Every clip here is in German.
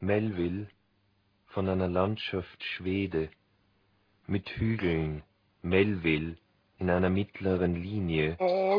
Melville von einer Landschaft Schwede mit Hügeln, Melville in einer mittleren Linie.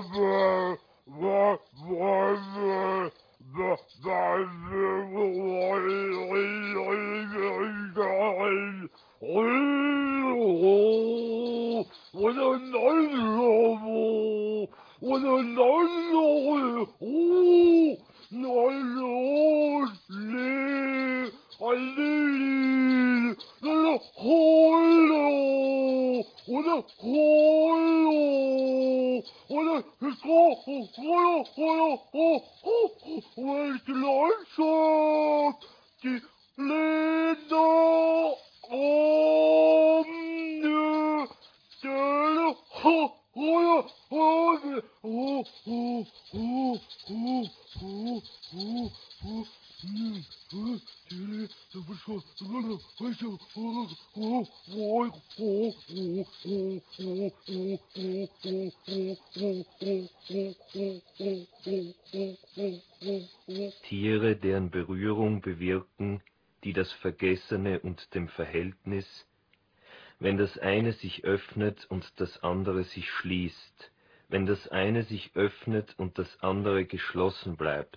Tiere, deren Berührung bewirken, die das Vergessene und dem Verhältnis, wenn das eine sich öffnet und das andere sich schließt, wenn das eine sich öffnet und das andere geschlossen bleibt.